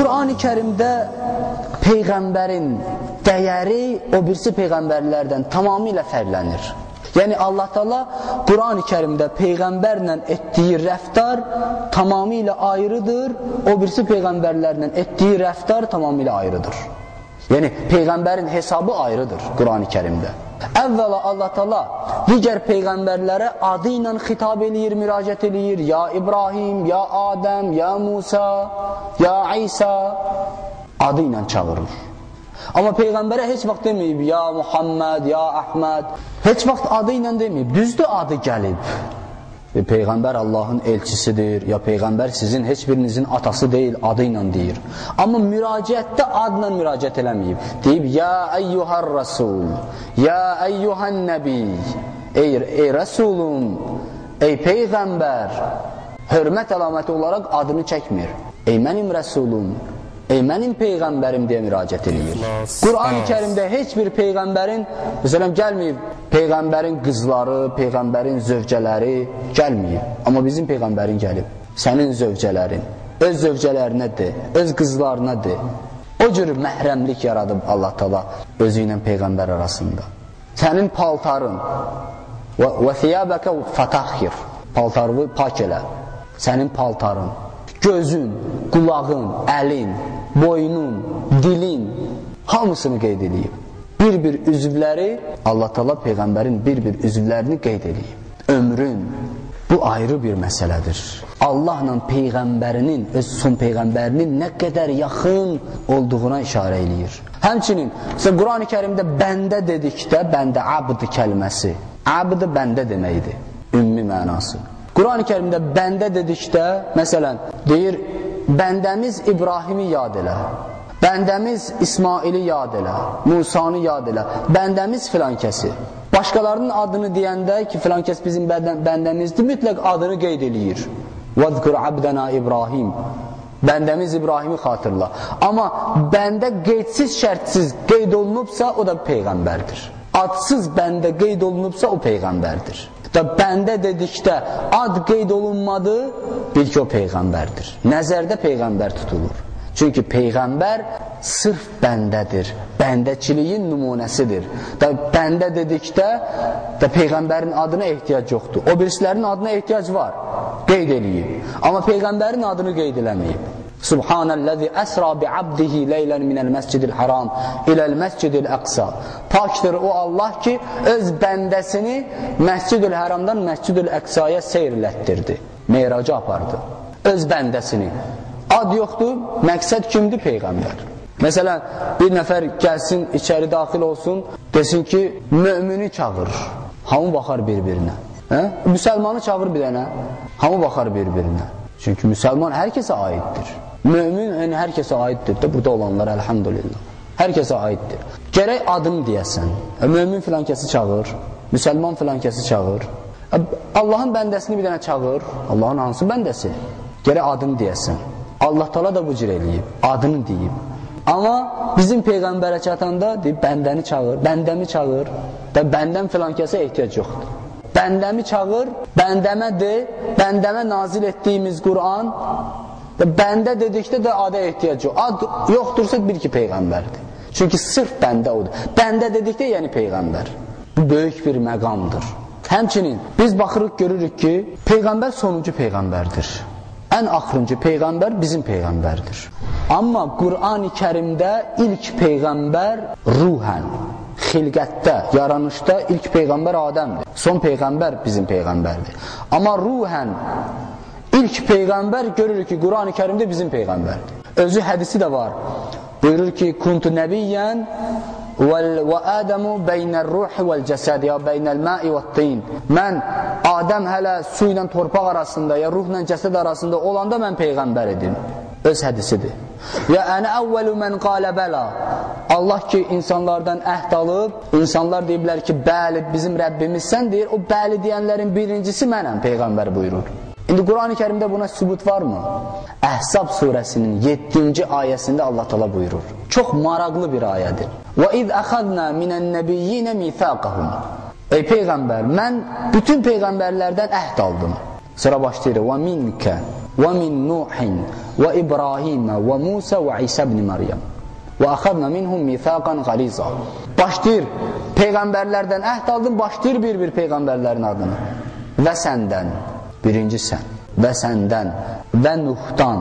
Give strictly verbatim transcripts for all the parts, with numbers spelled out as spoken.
Qur'an-ı Kərimdə Peyğəmbərin dəyəri o birisi Peyğəmbərlərdən tamamilə fərqlənir. Yəni Allah Taala Qur'an-ı Kərimdə Peyğəmbərlə etdiyi rəftar tamamilə ayrıdır, o birisi Peyğəmbərlərlə etdiyi rəftar tamamilə ayrıdır. Yəni Peyğəmbərin hesabı ayrıdır Qur'an-ı Kərimdə. Əvvəla Allah Taala digər Peyğəmbərlərə adı ilə xitab eləyir, müraciət eləyir. Ya İbrahim, ya Adəm, ya Musa, ya İsa adı ilə çağırır. Amma Peyğəmbərə heç vaxt deməyib, ya Muhammed, ya Əhməd. Heç vaxt adı ilə deməyib, düzdür adı gəlib. Peyğəmbər Allahın elçisidir, ya Peyğəmbər sizin heç birinizin atası deyil, adı ilə deyir. Amma müraciətdə adla müraciət eləməyib. Deyib, ya əyyuhər rəsul, ya əyyuhən nəbi, ey, ey rəsulum, ey Peyğəmbər, hörmət əlaməti olaraq adını çəkmir. Ey mənim rəsulum, ey mənim Peyğəmbərim deyə müraciət edir. Qur'an-ı Kərimdə heç bir Peyğəmbərin, məsələn, gəlməyib, Peyğəmbərin qızları, Peyğəmbərin zövcələri gəlməyib. Amma bizim Peyğəmbərin gəlib. Sənin zövcələrin, öz zövcələrinə de, öz qızlarına de. O cür məhrəmlik yaradıb Allah Taala özü ilə Peyğəmbər arasında. Sənin paltarın, və thiyabəkə fatahhir, paltarını pak elə. Sənin paltarın, gözün, qulağın, əlin, boynun, dilin hamısını qeyd edib. Bir-bir üzvləri Allah Taala Peyğəmbərin bir-bir üzvlərini qeyd edib. Ömrün bu ayrı bir məsələdir. Allahla Peyğəmbərinin, öz son Peyğəmbərinin nə qədər yaxın olduğuna işarə eləyir. Həmçinin Qur'an-ı Kərimdə bəndə dedikdə, bəndə abd kəlməsi, abd bəndə deməkdir, ümumi mənası. Qur'an-ı Kərimdə bəndə dedikdə, məsələn, deyir, bəndəmiz İbrahimi yad elə, bəndəmiz İsmaili yad elə, Musanı yad elə, bəndəmiz filan kəsi. Başqalarının adını deyəndə ki, filan kəs bizim bəndəmizdir, mütləq adını qeyd eləyir. وَذْكُرْ عَبْدَنَا İbrahim, bəndəmiz İbrahimi xatırla. Amma bəndə qeydsiz, şərtsiz qeyd olunubsa, o da Peyğəmbərdir. Adsız bəndə qeyd olunubsa, o Peyğəmbərdir. Da bəndə dedikdə ad qeyd olunmadı, bil ki o Peyğəmbərdir. Nəzərdə Peyğəmbər tutulur. Çünki Peyğəmbər sırf bəndədir, bəndəçiliyin nümunəsidir. Da bəndə dedikdə da Peyğəmbərin adına ehtiyac yoxdur. O birislərin adına ehtiyac var, qeyd eləyib. Amma Peyğəmbərin adını qeyd eləməyib. Subhanəl-ləzi əsra bi'abdihi leylən minəl məscidil haram iləl məscidil əqsa. Pakdır o Allah ki, öz bəndəsini məscidil haramdan məscidil əqsaya seyrlətdirdi, meyraca apardı. Öz bəndəsini. Ad yoxdur, məqsəd kimdir? Peyğəmbər. Məsələn, bir nəfər gəlsin, içəri daxil olsun, desin ki, mömini çağır. Hamı baxar bir-birinə. Hə? Müsəlmanı çağır bir dənə, hamı baxar bir-birinə. Çünki müsəlman hər kəsə aiddir. Mömin yəni, hər kəsə aiddir də, burada olanlar, əlhamdülillah. Hər kəsə aiddir. Gərək adını deyəsən. Mömin filan kəsi çağır, müsəlman filan kəsi çağır. Allahın bəndəsini bir dənə çağır, Allahın hansı bəndəsi? Gərək adını deyəsən. Allah Taala da bu cür eləyib, adını deyib. Amma bizim Peyğəmbərə çatanda deyib, bəndəni çağır, bəndəmi çağır, da bəndəm filan kəsə ehtiyac yoxdur. Bəndəmi çağır, bəndəmə de, bəndəmə nazil etdiyimiz Qur'an, bəndə dedikdə də ada ehtiyac yox. Ad yoxdursa bil ki Peyğəmbərdir. Çünki sırf bəndə odur. Bəndə dedikdə yəni Peyğəmbər. Bu böyük bir məqamdır. Həmçinin biz baxırıq, görürük ki, Peyğəmbər sonuncu Peyğəmbərdir. Ən axırıncı Peyğəmbər bizim Peyğəmbərdir. Amma Qur'an-ı Kərimdə ilk Peyğəmbər ruhən, xilqətdə, yaranışda ilk Peyğəmbər Adəmdir. Son Peyğəmbər bizim Peyğəmbərdir. Amma ruhən ilk Peyğəmbər görürük ki, Qur'an-ı Kərimdə bizim Peyğəmbərdir. Özü hədisi də var. Buyurur ki, kuntu nəbiyyən və Ədəmu beynəl ruhi vəl cəsəd ya beynəl mə'i və tin. Mən Adəm hələ su ilə torpaq arasında ya ruhla cəsəd arasında olanda mən Peyğəmbər idim. Öz hədisidir. Ya ənə əvvəlu mən qalə bəla. Allah ki, insanlardan əhd alıb, insanlar deyiblər ki, bəli, bizim Rəbbimizsən deyir, o bəli deyənlərin birincisi mənəm, Peyğəmbər buyurur. İndi Qur'an-ı Kərimdə buna sübut varmı? Əhzab surəsinin yeddinci ayəsində Allah Taala buyurur. Çox maraqlı bir ayədir. Və iz əxadna minən-nəbiyyinə mithaqahum. Ey Peyğəmbər, mən bütün Peyğəmbərlərdən əhd aldım. Sıra başlayır. Və minkə və min Nuhin və İbrahimə və Musa və İsə ibn Məryəm və əxəzna minhum mithaqan qaliza. Başlayır, peyğəmbərlərdən əhd aldın, başlayır bir-bir peyğəmbərlərin adını. Və səndən, birinci sən, və səndən, və Nuhdan,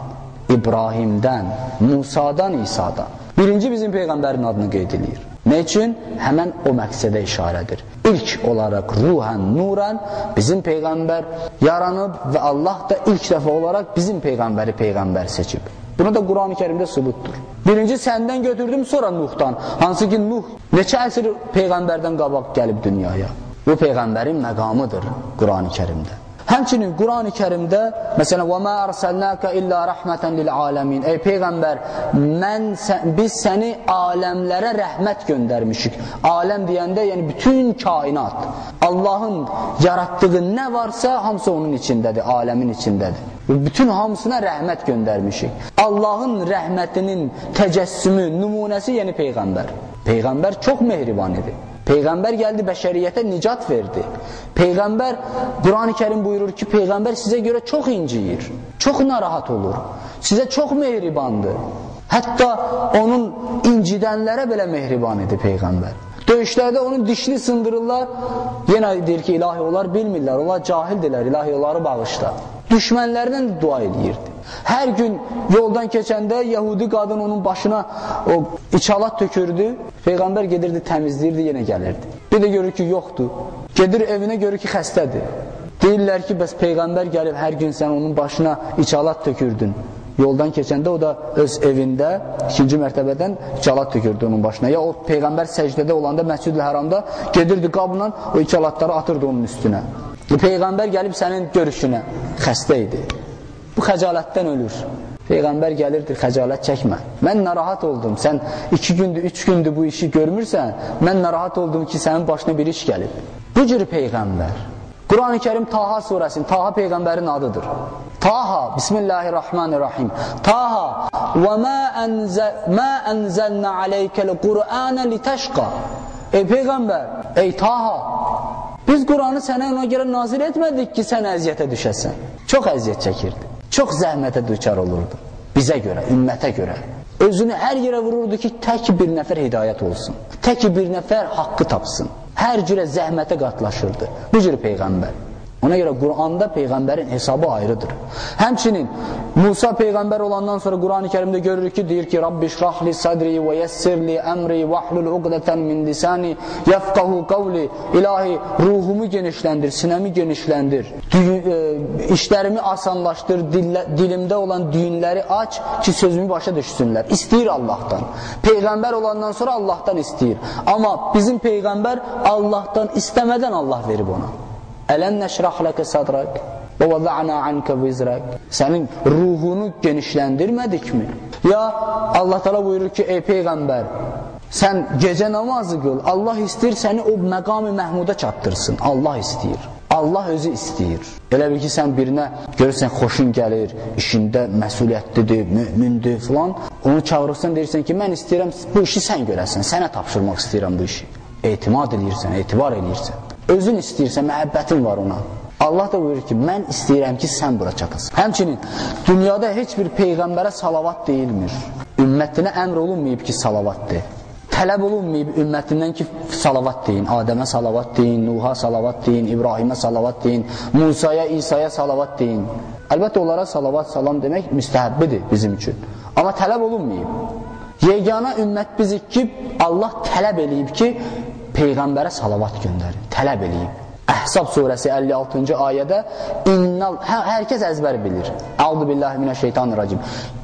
İbrahimdən, Musadan, İsa'dan. Birinci bizim peyğəmbərin adını qeyd edir. Nə üçün? Həmən o məqsədə işarədir. İlk olaraq ruhən, nurən bizim peyğəmbər yaranıb və Allah da ilk dəfə olaraq bizim peyğəmbəri peyğəmbər seçib. Buna da Quran-ı Kərimdə sübutdur. Birinci səndən götürdüm, sonra Nuhdan. Hansı ki Nuh neçə əsr peyğəmbərdən qabaq gəlib dünyaya. Bu peyğəmbərin məqamıdır Quran-ı Kərimdə. Həmçinin Quran-ı Kərimdə məsələn وَمَا أَرْسَلْنَاكَ إِلَّا رَحْمَةً لِلْعَالَمِينَ Ey Peyğəmbər, mən, sən, biz səni aləmlərə rəhmət göndərmişik. Aləm deyəndə yəni bütün kainat. Allahın yaratdığı nə varsa hamısı onun içindədir, aləmin içindədir. Bütün hamısına rəhmət göndərmişik. Allahın rəhmətinin təcəssümü, nümunəsi yəni Peyğəmbər. Peyğəmbər çox mehriban idi. Peyğəmbər gəldi, bəşəriyyətə nicat verdi. Peyğəmbər, Quran-ı Kərim buyurur ki, Peyğəmbər sizə görə çox inciyir, çox narahat olur, sizə çox mehribandır. Hətta onun incidənlərə belə mehriban idi Peyğəmbər. Döyüşlərdə onun dişini sındırırlar, yenə deyir ki, ilahi onlar bilmirlər, onlar cahildirlər, ilahi onları bağışla. Düşmənlərindən də dua edirdi. Hər gün yoldan keçəndə Yahudi qadın onun başına o içalat tökürdü, Peyğəmbər gedirdi, təmizləyirdi, yenə gəlirdi. Bir də görür ki, yoxdur. Gedir evinə, görür ki, xəstədir. Deyirlər ki, bəs Peyğəmbər gəlib hər gün sən onun başına içalat tökürdün. Yoldan keçəndə o da öz evində ikinci mərtəbədən içalat tökürdü onun başına. Ya o Peyğəmbər səcdədə olanda Məscid-ül Həramda gedirdi qabla o içalatları atırdı onun üstünə. Peyğəmbər gəlib sənin görüşünə, xəstə idi. Bu xəcalətdən ölür. Peyğəmbər gəlirdi, xəcalət çəkmə. Mən narahat oldum, sən iki gündür, üç gündür bu işi görmürsən, mən narahat oldum ki, sənin başına bir iş gəlib. Bu cür Peyğəmbər. Quran-ı Kərim Taha surəsinin, Taha Peyğəmbərin adıdır. Taha, Bismillahirrahmanirrahim. Taha, وَمَا أَنْزَلْنَا عَلَيْكَ الْقُرْآنَ لِتَشْقَى Ey Peyğəmbər, ey Taha, biz Quranı sənə ona görə nazil etmədik ki, sən əziyyətə düşəsən. Çox əziyyət çəkirdi. Çox zəhmətə düçar olurdu. Bizə görə, ümmətə görə. Özünü hər yerə vururdu ki, tək bir nəfər hidayət olsun. Tək bir nəfər haqqı tapsın. Hər cürə zəhmətə qatlaşırdı. Bu cür Peyğəmbər. Ona görə Quranda Peyğəmbərin hesabı ayrıdır. Həmçinin Musa Peyğəmbər olandan sonra Quran-ı Kərimdə görürük ki, deyir ki, Rabbi şrahli sadri və yessirli əmri və ahlul uqdətən min lisani yəfqahu qavli İlahi, ruhumu genişləndir, sinəmi genişləndir, düyün, e, işlərimi asanlaşdır, dillə, dilimdə olan düyünləri aç ki, sözümü başa düşsünlər. İstəyir Allahdan. Peyğəmbər olandan sonra Allahdan istəyir. Amma bizim Peyğəmbər Allahdan istəmədən Allah verib ona. Ələn nəşrah ləkə sadrak və vəza'na ankə vizrak Sənin ruhunu genişləndirmədikmi? Ya Allah Teala buyurur ki, ey Peyğəmbər, sən gecə namazı qıl, Allah istəyir səni o məqam-ı məhmuda çatdırsın. Allah istəyir. Allah özü istəyir. Elə bil ki, sən birinə görürsən, xoşun gəlir, işində məsuliyyətlidir, mümindir filan. Onu çağırırsan, deyirsən ki, mən istəyirəm bu işi sən görəsən, sənə tapşırmaq istəyirəm bu işi. Etimad edirsən, etibar edirsən. Özün istəyirsən, məhəbbətin var ona. Allah da buyurur ki, mən istəyirəm ki, sən bura çatasın. Həmçinin, dünyada heç bir Peyğəmbərə salavat deyilmir. Ümmətinə əmr olunmayıb ki, salavat de. Tələb olunmayıb ümmətindən ki, salavat deyin. Adəmə salavat deyin, Nuh'a salavat deyin, İbrahimə salavat deyin, Musaya, İsa'ya salavat deyin. Əlbəttə, onlara salavat, salam demək müstəhəbbidir bizim üçün. Amma tələb olunmayıb. Yegana ümmət bizik ki, Allah tələb eləyib ki, Peyğəmbərə salavat göndərin, tələb eləyib. Əhzab surəsi əlli altıncı ayədə innal, hə, hər kəs əzbər bilir. Əuzu billahi minəşşeytanirracim.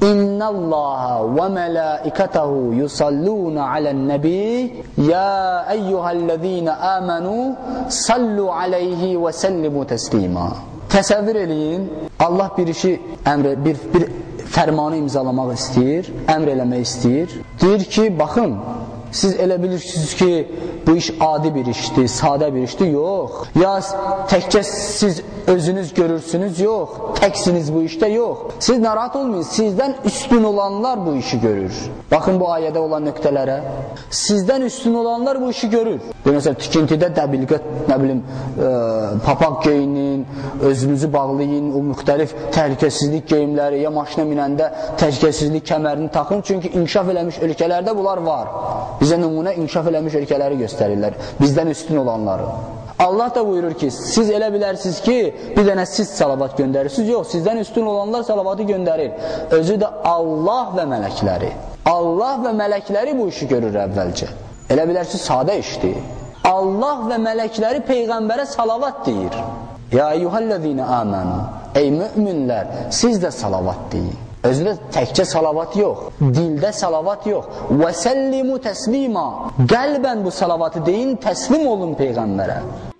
İnnallaha və mələikətəhu yusalluna alən-nəbi ya eyyuhəl-ləzīnə əmənu sallu aleyhi və səllimu təslima. Təsəvvür eləyin, Allah bir işi əmr, bir, bir fərmanı imzalamaq istəyir, əmr eləmək istəyir. Deyir ki, baxın, Siz elə bilirsiniz ki, bu iş adi bir işdir, sadə bir işdir, yox. Ya təkcə siz özünüz görürsünüz, yox. Təksiniz bu işdə, yox. Siz narahat olmayın, sizdən üstün olanlar bu işi görür. Baxın bu ayədə olan nöqtələrə. Sizdən üstün olanlar bu işi görür. Məsələn, tikintidə dəbilqə, nə bilim, e, papaq geyinin, özünüzü bağlayın, o müxtəlif təhlükəsizlik geyimləri, ya maşına minəndə təhlükəsizlik kəmərini taxın, çünki inkişaf eləmiş ölkələrdə bunlar var. Bizə nümunə inkişaf eləmiş ölkələri göstərirlər, bizdən üstün olanları. Allah da buyurur ki, siz elə bilərsiniz ki, bir dənə siz salavat göndərirsiniz, yox, sizdən üstün olanlar salavatı göndərir. Özü də Allah və mələkləri. Allah və mələkləri bu işi görür əvvəlcə. Elə bilərsiniz, sadə işdir. Allah və mələkləri Peyğəmbərə salavat deyir. Ya eyyuhəl-ləzīnə əmənu, ey müminlər, siz də salavat deyin. Özündə təkcə salavat yox, dildə salavat yox. Və səllimu təslima, qəlbən bu salavatı deyin, təslim olun Peyğəmbərə.